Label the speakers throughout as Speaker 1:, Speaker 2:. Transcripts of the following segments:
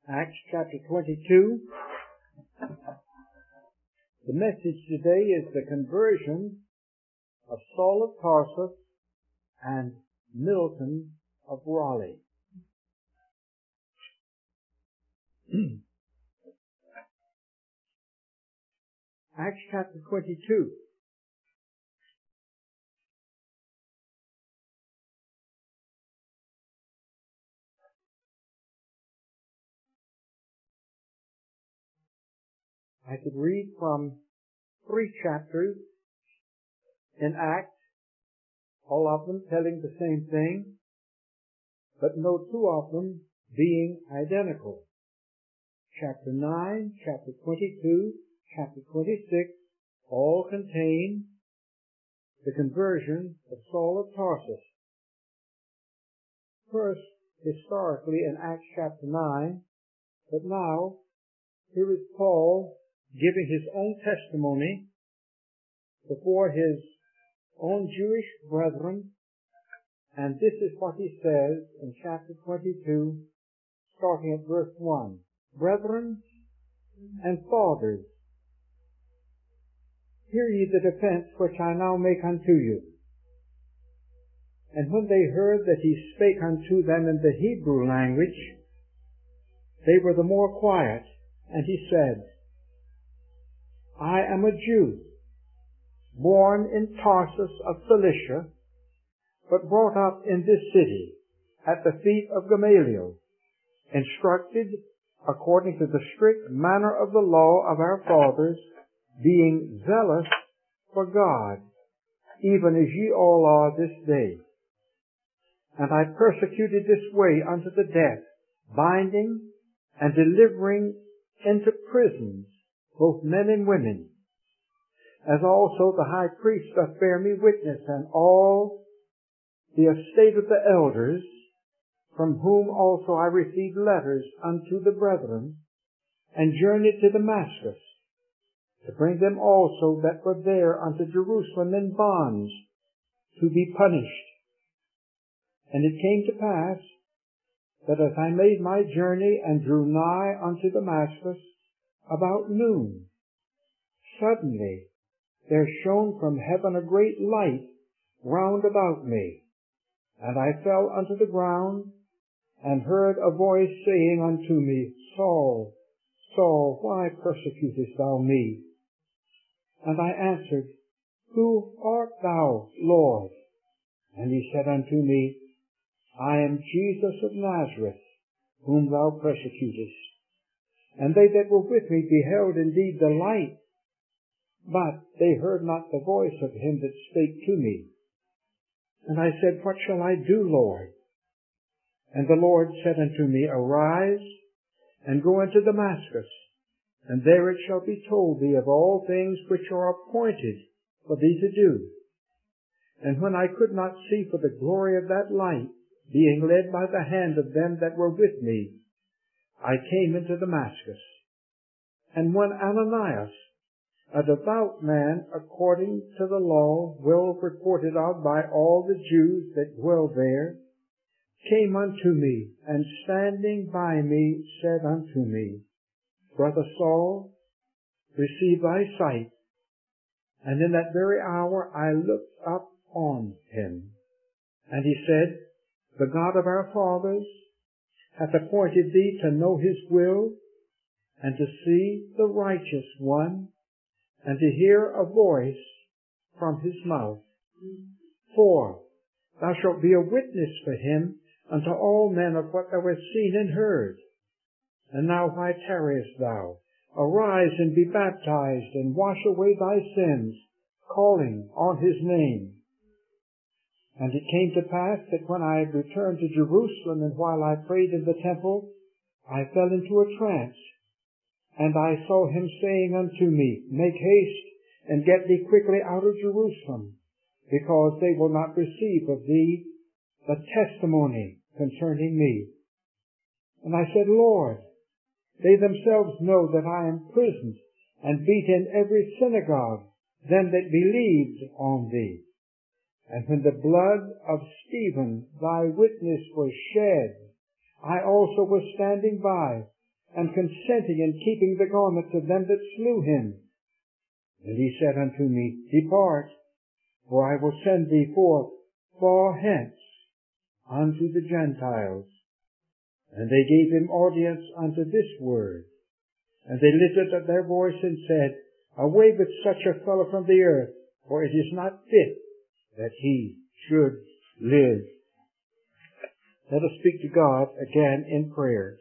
Speaker 1: Acts chapter 22. The message today is the conversion of Saul of Tarsus and Milton of Raleigh. Acts chapter 22. I could read from 3 chapters in Acts, all of them telling the same thing, but no 2 of them being identical. Chapter 9, chapter 22, chapter 26, all contain the conversion of Saul of Tarsus. First, historically in Acts chapter 9, but now, here is Paul giving his own testimony before his own Jewish brethren, and this is what he says in chapter 22, starting at verse 1. Brethren and fathers, hear ye the defense which I now make unto you. And when they heard that he spake unto them in the Hebrew language, they were the more quiet, and he said, I am a Jew, born in Tarsus of Cilicia, but brought up in this city, at the feet of Gamaliel, instructed according to the strict manner of the law of our fathers, being zealous for God, even as ye all are this day. And I persecuted this way unto the death, binding and delivering into prisons both men and women, as also the high priest doth bear me witness, and all the estate of the elders, from whom also I received letters unto the brethren, and journeyed to Damascus, to bring them also that were there unto Jerusalem in bonds, to be punished. And it came to pass, that as I made my journey and drew nigh unto Damascus, about noon, suddenly there shone from heaven a great light round about me, and I fell unto the ground, and heard a voice saying unto me, Saul, Saul, why persecutest thou me? And I answered, Who art thou, Lord? And he said unto me, I am Jesus of Nazareth, whom thou persecutest. And they that were with me beheld indeed the light, but they heard not the voice of him that spake to me. And I said, What shall I do, Lord? And the Lord said unto me, Arise, and go into Damascus, and there it shall be told thee of all things which are appointed for thee to do. And when I could not see for the glory of that light, being led by the hand of them that were with me, I came into Damascus. And when Ananias, a devout man according to the law, well reported of by all the Jews that dwell there, came unto me, and standing by me said unto me, Brother Saul, receive thy sight. And in that very hour I looked up on him. And he said, The God of our fathers hath appointed thee to know his will, and to see the righteous one, and to hear a voice from his mouth. For thou shalt be a witness for him unto all men of what thou hast seen and heard. And now why tarriest thou? Arise and be baptized, and wash away thy sins, calling on his name. And it came to pass that when I had returned to Jerusalem, and while I prayed in the temple, I fell into a trance. And I saw him saying unto me, Make haste, and get thee quickly out of Jerusalem, because they will not receive of thee the testimony concerning me. And I said, Lord, they themselves know that I am imprisoned and beat in every synagogue them that believed on thee. And when the blood of Stephen, thy witness, was shed, I also was standing by, and consenting in keeping the garments of them that slew him. And he said unto me, Depart, for I will send thee forth far hence unto the Gentiles. And they gave him audience unto this word. And they lifted up their voice and said, Away with such a fellow from the earth, for it is not fit that he should live. Let us speak to God again in prayer.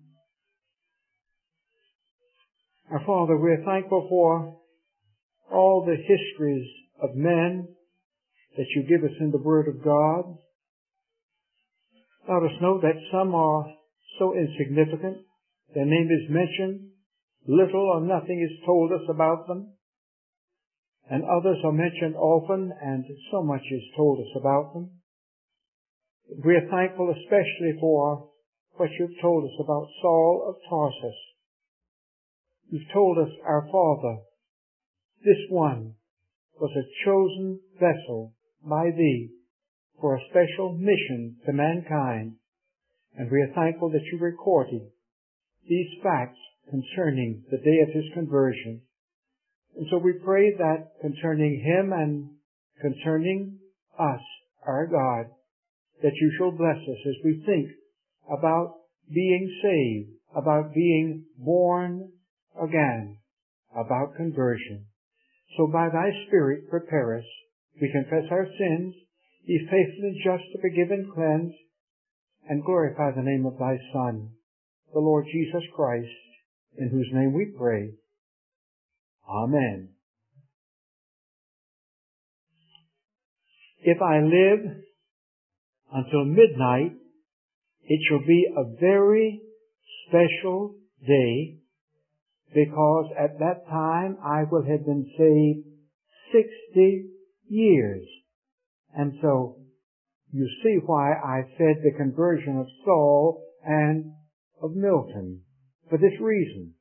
Speaker 1: Our Father, we are thankful for all the histories of men that you give us in the Word of God. Let us know that some are so insignificant, their name is mentioned, little or nothing is told us about them, and others are mentioned often, and so much is told us about them. We are thankful especially for what you've told us about Saul of Tarsus. You've told us, our Father, this one was a chosen vessel by thee for a special mission to mankind, and we are thankful that you recorded these facts concerning the day of his conversion. And so we pray that concerning him and concerning us, our God, that you shall bless us as we think about being saved, about being born again, about conversion. So by thy Spirit prepare us. We confess our sins, be faithful and just to forgive and cleanse, and glorify the name of thy Son, the Lord Jesus Christ, in whose name we pray. Amen. If I live until midnight, it shall be a very special day, because at that time I will have been saved 60 years. And so you see why I said the conversion of Saul and of Milton. For this reason.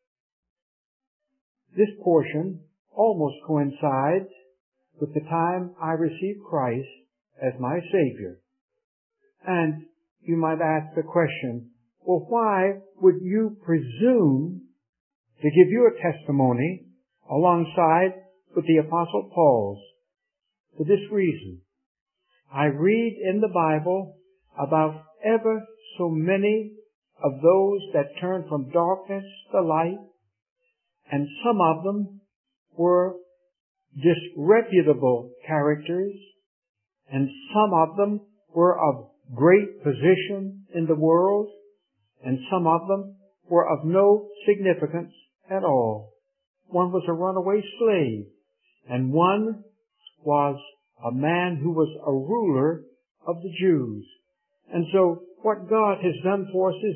Speaker 1: This portion almost coincides with the time I received Christ as my Savior. And you might ask the question, well, why would you presume to give your testimony alongside with the Apostle Paul's? For this reason. I read in the Bible about ever so many of those that turned from darkness to light, and some of them were disreputable characters, and some of them were of great position in the world, and some of them were of no significance at all. One was a runaway slave, and one was a man who was a ruler of the Jews. And so what God has done for us is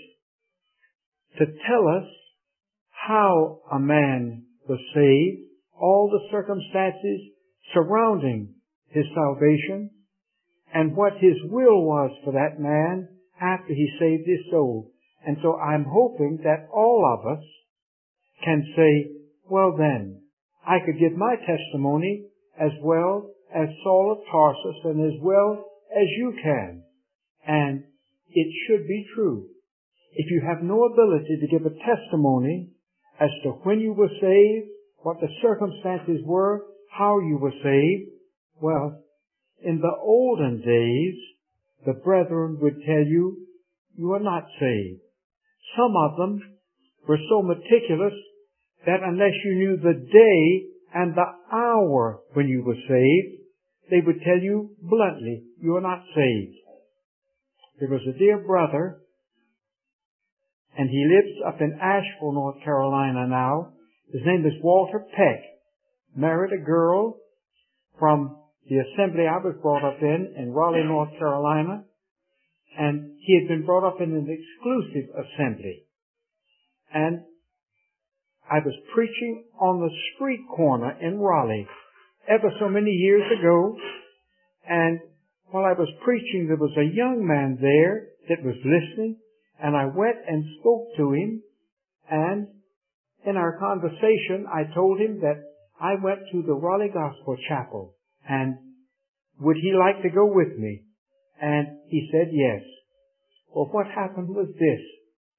Speaker 1: this, to tell us how a man was saved, all the circumstances surrounding his salvation, and what his will was for that man after he saved his soul. And so I'm hoping that all of us can say, well then, I could give my testimony as well as Saul of Tarsus and as well as you can. And it should be true. If you have no ability to give a testimony as to when you were saved, what the circumstances were, how you were saved, well, in the olden days, the brethren would tell you, you are not saved. Some of them were so meticulous that unless you knew the day and the hour when you were saved, they would tell you bluntly, you are not saved. There was a dear brother, and he lives up in Asheville, North Carolina now. His name is Walter Peck. Married a girl from the assembly I was brought up in Raleigh, North Carolina. And he had been brought up in an exclusive assembly. And I was preaching on the street corner in Raleigh ever so many years ago. And while I was preaching, there was a young man there that was listening. And I went and spoke to him. And in our conversation, I told him that I went to the Raleigh Gospel Chapel. And would he like to go with me? And he said yes. Well, what happened was this,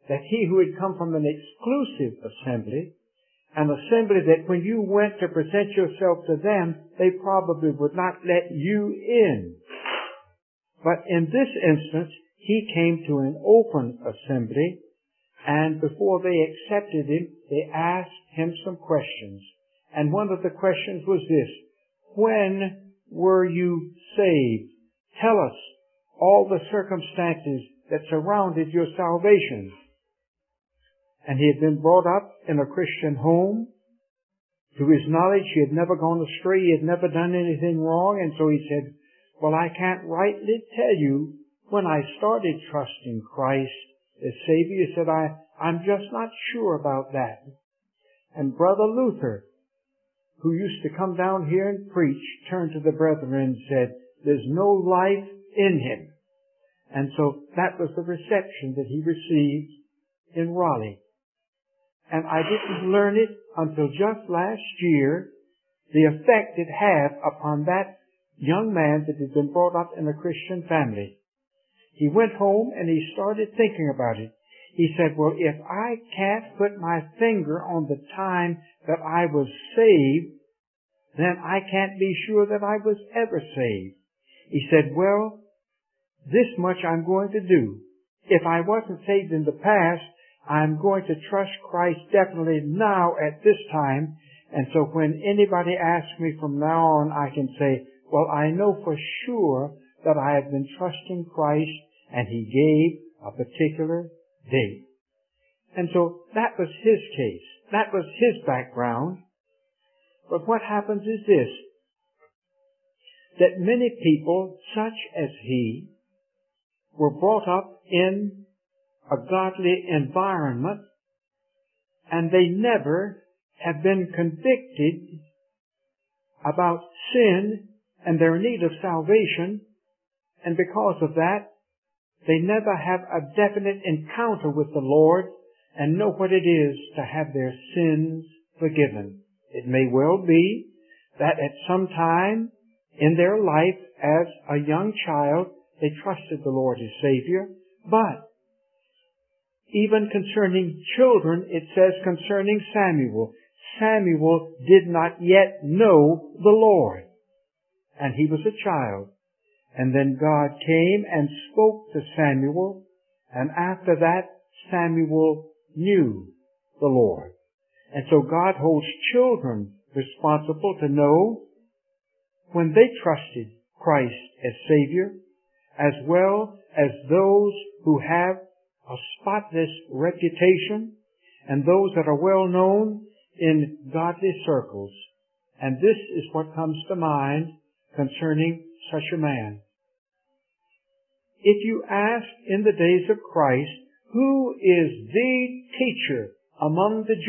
Speaker 1: that he who had come from an exclusive assembly, an assembly that when you went to present yourself to them, they probably would not let you in. But in this instance, he came to an open assembly, and before they accepted him, they asked him some questions. And one of the questions was this: when were you saved? Tell us all the circumstances that surrounded your salvation. And he had been brought up in a Christian home. To his knowledge, he had never gone astray. He had never done anything wrong. And so he said, well, I can't rightly tell you when I started trusting Christ as Savior. He said, I'm just not sure about that. And Brother Luther, who used to come down here and preach, turned to the brethren and said, there's no life in him. And so that was the reception that he received in Raleigh. And I didn't learn it until just last year, the effect it had upon that young man that had been brought up in a Christian family. He went home and he started thinking about it. He said, well, if I can't put my finger on the time that I was saved, then I can't be sure that I was ever saved. He said, well, this much I'm going to do. If I wasn't saved in the past, I'm going to trust Christ definitely now at this time. And so when anybody asks me from now on, I can say, well, I know for sure that I have been trusting Christ, and he gave a particular date. And so that was his case. That was his background. But what happens is this, that many people, such as he, were brought up in a godly environment, and they never have been convicted about sin and their need of salvation, and because of that, they never have a definite encounter with the Lord and know what it is to have their sins forgiven. It may well be that at some time in their life as a young child, they trusted the Lord as Savior, but even concerning children, it says concerning Samuel, Samuel did not yet know the Lord, and he was a child. And then God came and spoke to Samuel, and after that, Samuel knew the Lord. And so God holds children responsible to know when they trusted Christ as Savior, as well as those who have a spotless reputation and those that are well known in godly circles. And this is what comes to mind concerning such a man. If you ask in the days of Christ, who is the teacher among the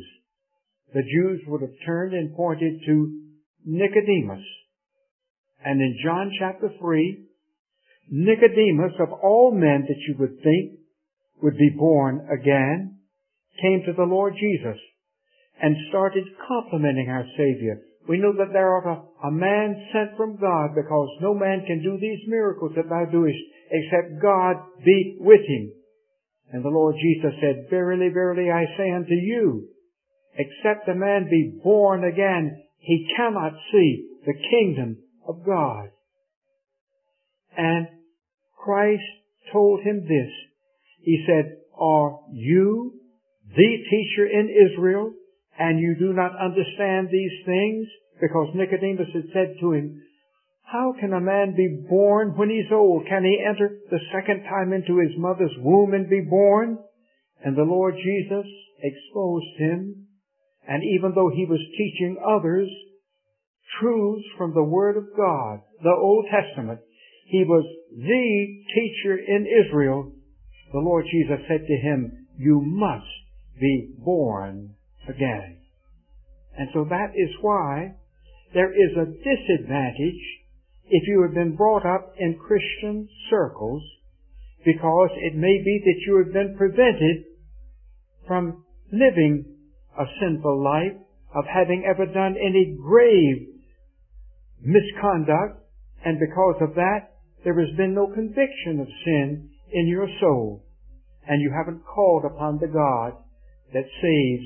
Speaker 1: Jews would have turned and pointed to Nicodemus. And in John chapter 3, Nicodemus, of all men that you would think would be born again, came to the Lord Jesus and started complimenting our Savior. We know that thou art a man sent from God, because no man can do these miracles that thou doest except God be with him. And the Lord Jesus said, verily, verily, I say unto you, except a man be born again, he cannot see the kingdom of God. And Christ told him this. He said, are you the teacher in Israel, and you do not understand these things? Because Nicodemus had said to him, how can a man be born when he's old? Can he enter the second time into his mother's womb and be born? And the Lord Jesus exposed him. And even though he was teaching others truths from the Word of God, the Old Testament, he was the teacher in Israel. The Lord Jesus said to him, you must be born again. And so that is why there is a disadvantage if you have been brought up in Christian circles, because it may be that you have been prevented from living a sinful life, of having ever done any grave misconduct, and because of that, there has been no conviction of sin in your soul. and you haven't called upon the God that saves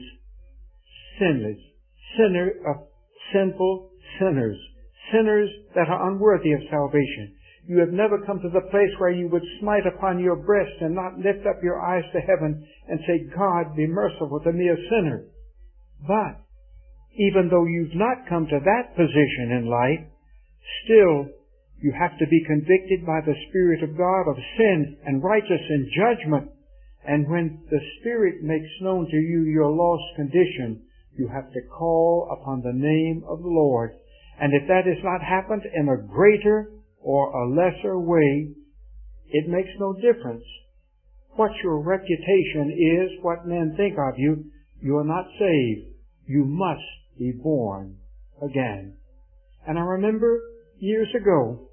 Speaker 1: sinful sinners, sinners that are unworthy of salvation. You have never come to the place where you would smite upon your breast and not lift up your eyes to heaven and say, God, be merciful to me, a sinner. But even though you've not come to that position in life, still you have to be convicted by the Spirit of God of sin and righteousness and judgment. And when the Spirit makes known to you your lost condition, you have to call upon the name of the Lord. And if that has not happened in a greater or a lesser way, it makes no difference what your reputation is, what men think of you. You are not saved. You must be born again. And I remember years ago,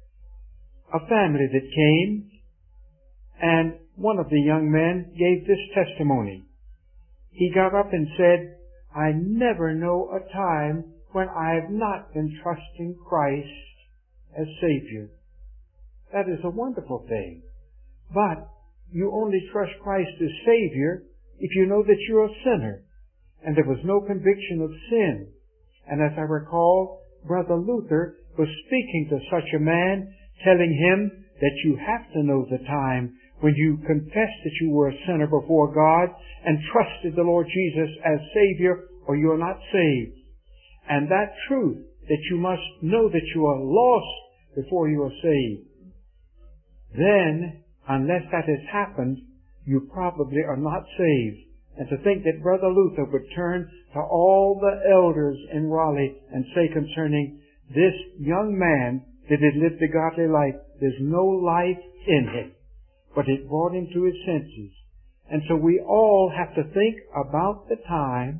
Speaker 1: a family that came, and one of the young men gave this testimony. He got up and said, I never know a time when I have not been trusting Christ as Savior. That is a wonderful thing. But you only trust Christ as Savior if you know that you're a sinner. And there was no conviction of sin. And as I recall, Brother Luther was speaking to such a man, telling him that you have to know the time when you confessed that you were a sinner before God and trusted the Lord Jesus as Savior, or you are not saved. And that truth, that you must know that you are lost before you are saved. Then, unless that has happened, you probably are not saved. And to think that Brother Luther would turn to all the elders in Raleigh and say concerning this young man that had lived a godly life, there's no life in him. But it brought him to his senses. And so we all have to think about the time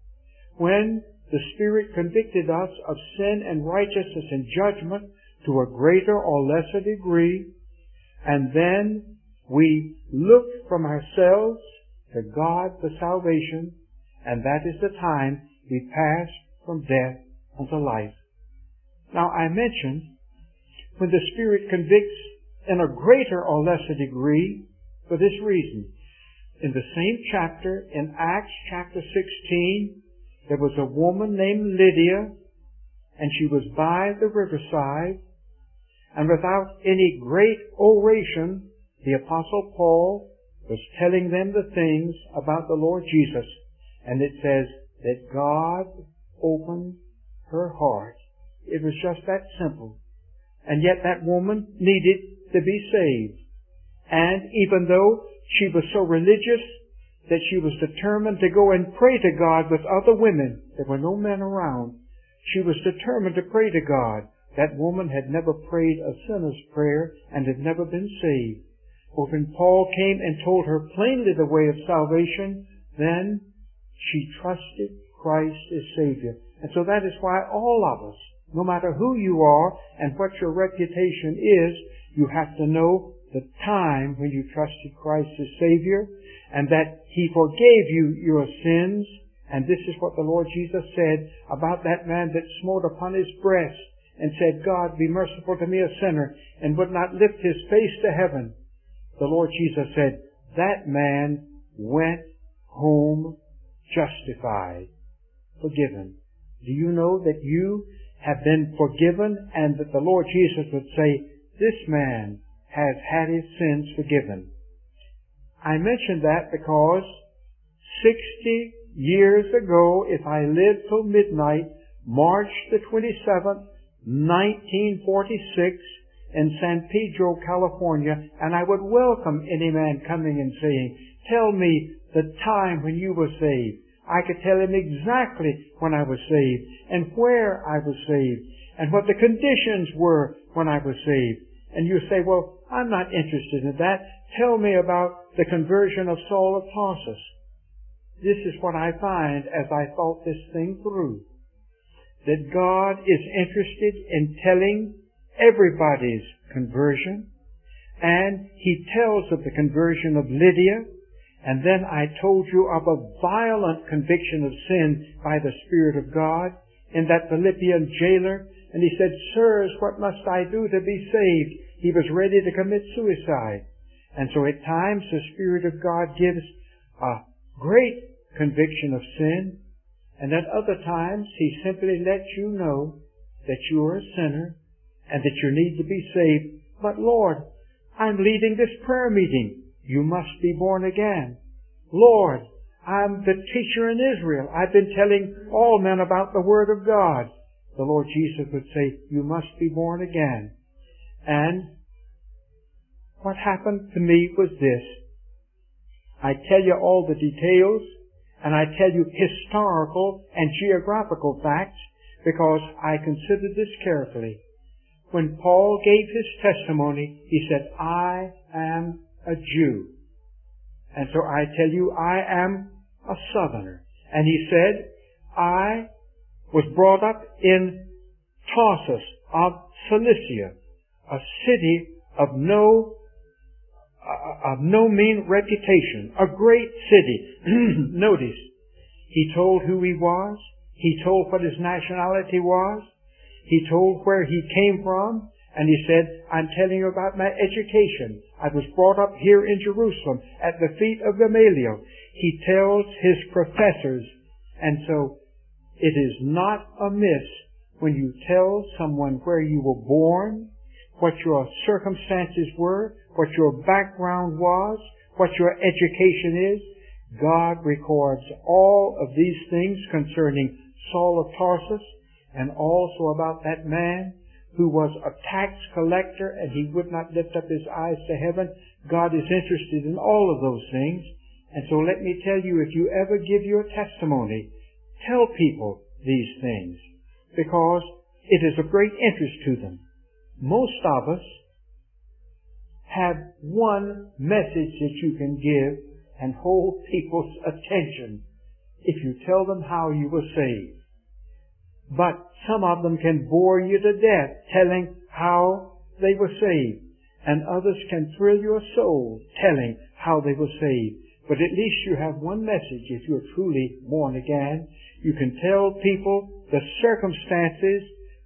Speaker 1: when the Spirit convicted us of sin and righteousness and judgment to a greater or lesser degree, and then we look from ourselves to God for salvation, and that is the time we pass from death unto life. Now I mentioned when the Spirit convicts in a greater or lesser degree for this reason. In the same chapter, in Acts chapter 16, there was a woman named Lydia, and she was by the riverside, and without any great oration, the Apostle Paul was telling them the things about the Lord Jesus. And it says that God opened her heart. It was just that simple. And yet that woman needed to be saved. And even though she was so religious that she was determined to go and pray to God with other women, there were no men around, she was determined to pray to God. That woman had never prayed a sinner's prayer and had never been saved. But when Paul came and told her plainly the way of salvation, then she trusted Christ as Savior. And so that is why all of us, no matter who you are and what your reputation is, you have to know the time when you trusted Christ as Savior, and that He forgave you your sins. And this is what the Lord Jesus said about that man that smote upon his breast and said, God, be merciful to me, a sinner, and would not lift his face to heaven. The Lord Jesus said, that man went home justified, forgiven. Do you know that you have been forgiven, and that the Lord Jesus would say, this man has had his sins forgiven? I mention that because 60 years ago, if I lived till midnight, March the 27th, 1946, in San Pedro, California, and I would welcome any man coming and saying, tell me the time when you were saved. I could tell him exactly when I was saved, and where I was saved, and what the conditions were when I was saved. And you say, well, I'm not interested in that. Tell me about the conversion of Saul of Tarsus. This is what I find as I thought this thing through. That God is interested in telling everybody's conversion. And He tells of the conversion of Lydia. And then I told you of a violent conviction of sin by the Spirit of God in that Philippian jailer. And he said, sirs, what must I do to be saved? He was ready to commit suicide. And so at times the Spirit of God gives a great conviction of sin, and at other times He simply lets you know that you are a sinner and that you need to be saved. But Lord, I'm leading this prayer meeting. You must be born again. Lord, I'm the teacher in Israel. I've been telling all men about the Word of God. The Lord Jesus would say, you must be born again. And what happened to me was this. I tell you all the details, and I tell you historical and geographical facts because I considered this carefully. When Paul gave his testimony, he said, I am a Jew. And so I tell you, I am a Southerner. And he said, I was brought up in Tarsus of Cilicia, a city of no mean reputation, a great city. Notice, he told who he was. He told what his nationality was. He told where he came from. And he said, I'm telling you about my education. I was brought up here in Jerusalem at the feet of Gamaliel. He tells his professors. And so it is not amiss when you tell someone where you were born, what your circumstances were, what your background was, what your education is. God records all of these things concerning Saul of Tarsus and also about that man who was a tax collector and he would not lift up his eyes to heaven. God is interested in all of those things. And so let me tell you, if you ever give your testimony, tell people these things because it is of great interest to them. Most of us have one message that you can give and hold people's attention if you tell them how you were saved. But some of them can bore you to death telling how they were saved. And others can thrill your soul telling how they were saved. But at least you have one message if you're truly born again. You can tell people the circumstances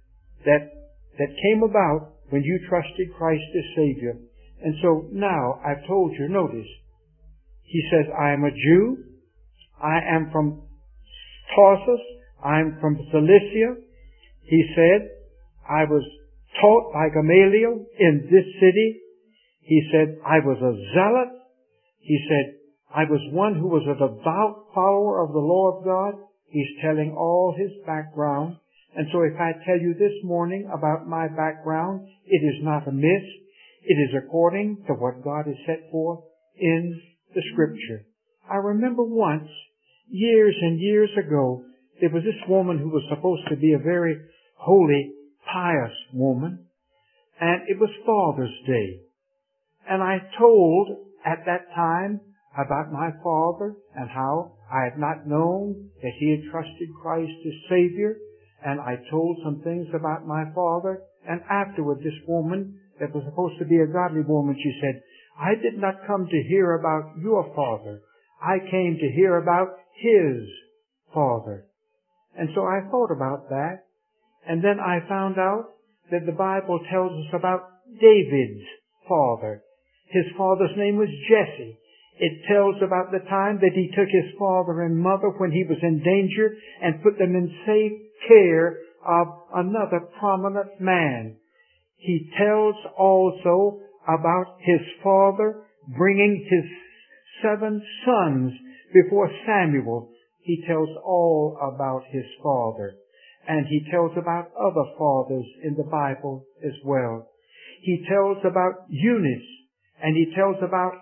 Speaker 1: that came about when you trusted Christ as Savior. And so now I've told you, notice, he says, I am a Jew. I am from Tarsus. I'm from Cilicia. He said, I was taught by Gamaliel in this city. He said, I was a zealot. He said, I was one who was a devout follower of the law of God. He's telling all his background. And so if I tell you this morning about my background, it is not amiss. It is according to what God has set forth in the Scripture. I remember once, years and years ago, there was this woman who was supposed to be a very holy, pious woman, and it was Father's Day. And I told at that time about my father and how I had not known that he had trusted Christ as Savior, and I told some things about my father, and afterward this woman that was supposed to be a godly woman, she said, I did not come to hear about your father. I came to hear about his father. And so I thought about that, and then I found out that the Bible tells us about David's father. His father's name was Jesse. It tells about the time that he took his father and mother when he was in danger and put them in safe care of another prominent man. He tells also about his father bringing his 7 sons before Samuel. He tells all about his father. And he tells about other fathers in the Bible as well. He tells about Eunice, and he tells about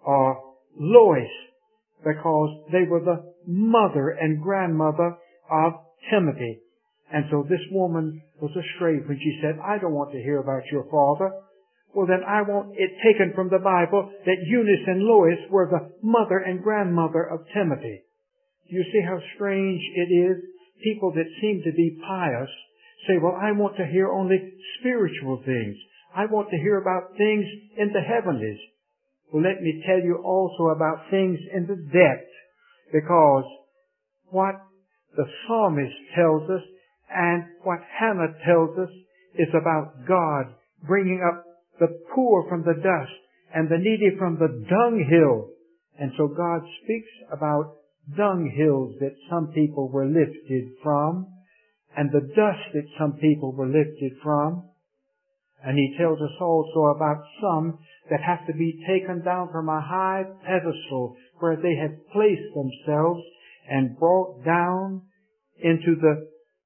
Speaker 1: Lois, because they were the mother and grandmother of Timothy. And so this woman was astray when she said, I don't want to hear about your father. Well, then I want it taken from the Bible that Eunice and Lois were the mother and grandmother of Timothy. You see how strange it is? People that seem to be pious say, well, I want to hear only spiritual things. I want to hear about things in the heavenlies. Well, let me tell you also about things in the depth, because what the psalmist tells us and what Hannah tells us is about God bringing up the poor from the dust and the needy from the dunghill. And so God speaks about dunghills that some people were lifted from, and the dust that some people were lifted from. And He tells us also about some that have to be taken down from a high pedestal where they have placed themselves and brought down into the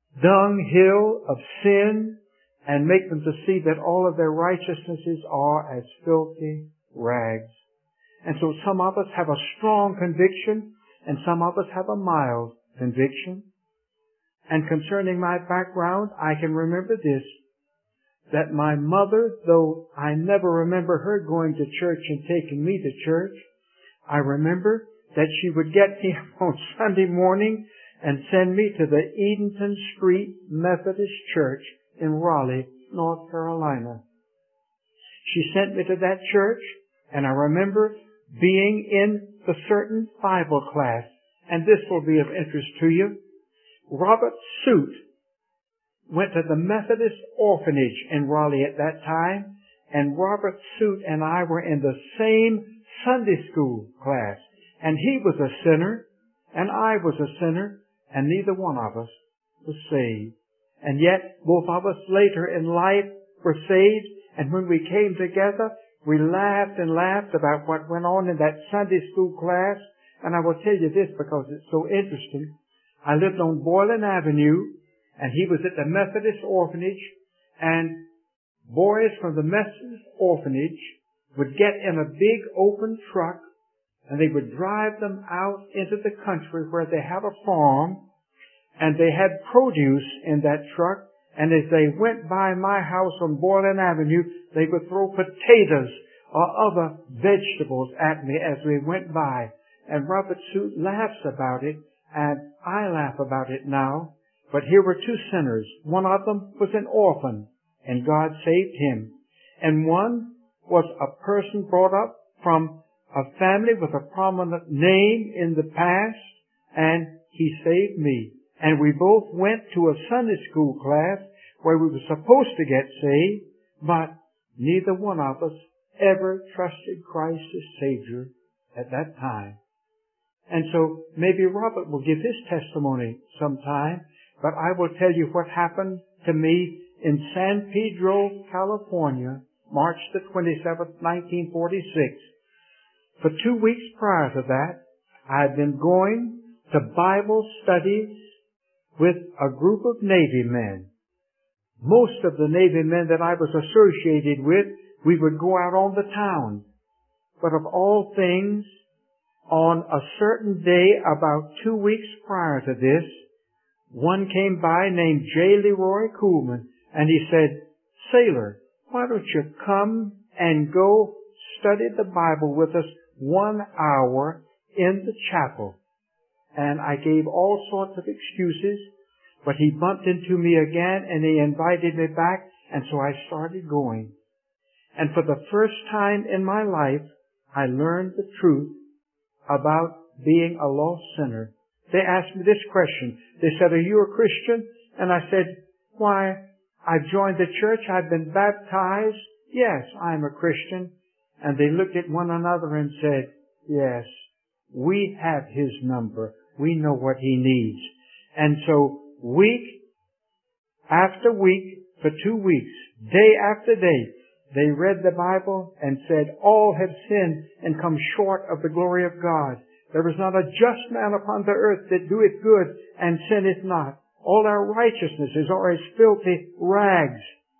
Speaker 1: dunghill of sin and make them to see that all of their righteousnesses are as filthy rags. And so some of us have a strong conviction and some of us have a mild conviction. And concerning my background, I can remember this, that my mother, though I never remember her going to church and taking me to church, I remember that she would get me on Sunday morning and send me to the Edenton Street Methodist Church in Raleigh, North Carolina. She sent me to that church, and I remember being in the certain Bible class, and this will be of interest to you. Robert Suit went to the Methodist orphanage in Raleigh at that time, and Robert Suit and I were in the same Sunday school class. And he was a sinner, and I was a sinner, and neither one of us was saved. And yet, both of us later in life were saved, and when we came together, we laughed and laughed about what went on in that Sunday school class. And I will tell you this because it's so interesting. I lived on Boylan Avenue, and he was at the Methodist orphanage, and boys from the Methodist orphanage would get in a big open truck, and they would drive them out into the country where they had a farm, and they had produce in that truck, and as they went by my house on Boylan Avenue, they would throw potatoes or other vegetables at me as we went by. And Robert Suit laughs about it, and I laugh about it now. But here were two sinners. One of them was an orphan, and God saved him. And one was a person brought up from a family with a prominent name in the past, and he saved me. And we both went to a Sunday school class where we were supposed to get saved, but neither one of us ever trusted Christ as Savior at that time. And so maybe Robert will give his testimony sometime, but I will tell you what happened to me in San Pedro, California, March the 27th, 1946. For 2 weeks prior to that, I had been going to Bible studies with a group of Navy men. Most of the Navy men that I was associated with, we would go out on the town. But of all things, on a certain day about 2 weeks prior to this, one came by named J. Leroy Kuhlman, and he said, "Sailor, why don't you come and go study the Bible with us 1 hour in the chapel?" And I gave all sorts of excuses, but he bumped into me again and he invited me back, and so I started going. And for the first time in my life, I learned the truth about being a lost sinner. They asked me this question. They said, "Are you a Christian?" And I said, "Why, I've joined the church. I've been baptized. Yes, I'm a Christian." And they looked at one another and said, "Yes, we have his number. We know what he needs." And so week after week, for 2 weeks, day after day, they read the Bible and said, "All have sinned and come short of the glory of God. There is not a just man upon the earth that doeth good and sinneth not. All our righteousnesses are as filthy rags."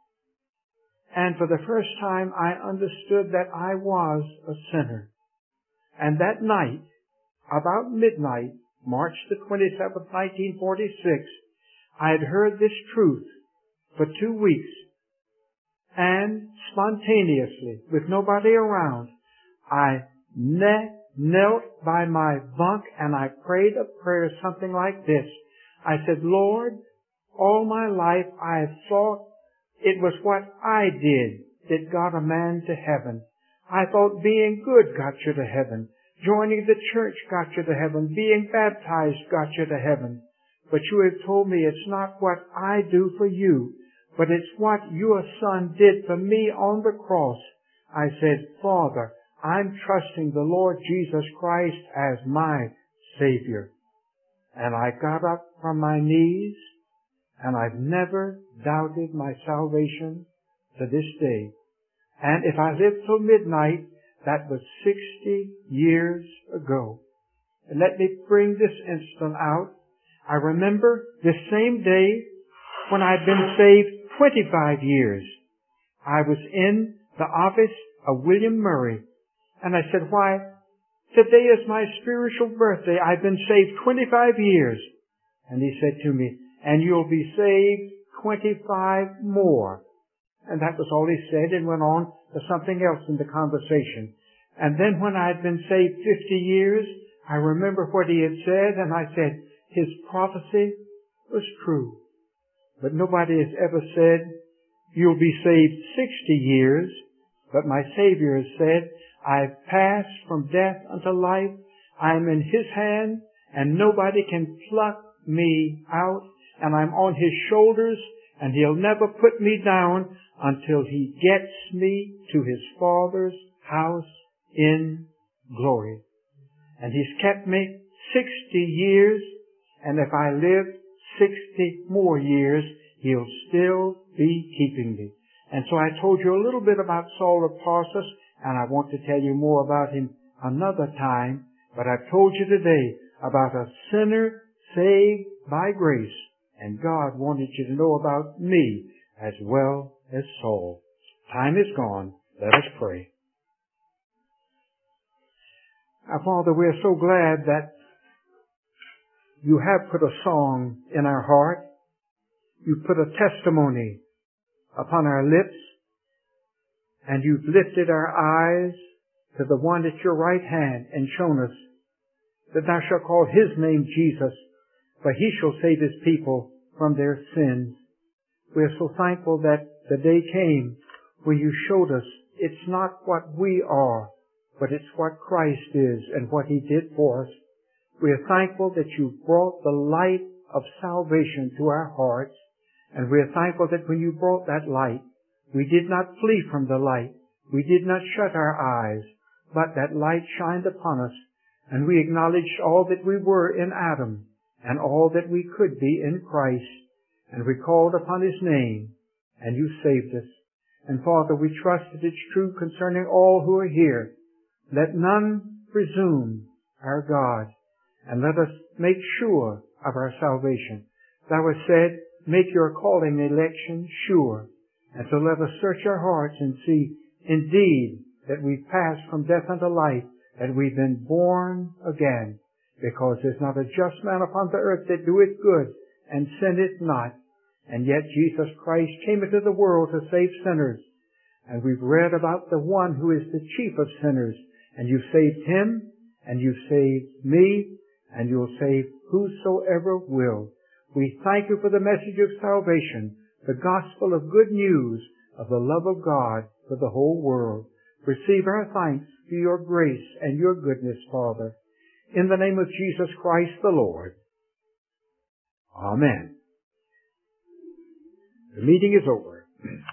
Speaker 1: And for the first time, I understood that I was a sinner. And that night, about midnight, March the 27th, 1946, I had heard this truth for 2 weeks. And spontaneously, with nobody around, I knelt by my bunk and I prayed a prayer something like this. I said, "Lord, all my life I have thought it was what I did that got a man to heaven. I thought being good got you to heaven. Joining the church got you to heaven. Being baptized got you to heaven. But you have told me it's not what I do for you, but it's what your Son did for me on the cross. I said, Father, I'm trusting the Lord Jesus Christ as my Savior. And I got up from my knees, and I've never doubted my salvation to this day. And if I lived till midnight, that was 60 years ago. And let me bring this incident out. I remember this same day when I'd been saved 25 years. I was in the office of William Murray, and I said, why, today is my spiritual birthday. I've been saved 25 years. And he said to me, and you'll be saved 25 more. And that was all he said, and went on to something else in the conversation. And then when I'd been saved 50 years, I remember what he had said, and I said, his prophecy was true. But nobody has ever said, you'll be saved 60 years. But my Savior has said, I've passed from death unto life. I'm in His hand, and nobody can pluck me out. And I'm on His shoulders, and He'll never put me down until He gets me to His Father's house in glory. And He's kept me 60 years, and if I live 60 more years, He'll still be keeping me. And so I told you a little bit about Saul of Tarsus, and I want to tell you more about him another time, but I've told you today about a sinner saved by grace, and God wanted you to know about me as well as Saul. Time is gone. Let us pray. Our Father, we are so glad that you have put a song in our heart. You've put a testimony upon our lips, and you've lifted our eyes to the one at your right hand and shown us that thou shalt call His name Jesus, for He shall save His people from their sins. We are so thankful that the day came when you showed us it's not what we are, but it's what Christ is and what He did for us. We are thankful that you brought the light of salvation to our hearts, and we are thankful that when you brought that light, we did not flee from the light. We did not shut our eyes, but that light shined upon us, and we acknowledged all that we were in Adam and all that we could be in Christ, and we called upon His name, and you saved us. And Father, we trust that it's true concerning all who are here. Let none presume, our God, and let us make sure of our salvation. Thou hast said, make your calling and election sure. And so let us search our hearts and see indeed that we've passed from death unto life, that we've been born again, because there's not a just man upon the earth that doeth good and sinneth not. And yet Jesus Christ came into the world to save sinners. And we've read about the one who is the chief of sinners. And you've saved Him, and you've saved me, and you'll save whosoever will. We thank you for the message of salvation, the gospel of good news of the love of God for the whole world. Receive our thanks for your grace and your goodness, Father. In the name of Jesus Christ the Lord. Amen. The meeting is over.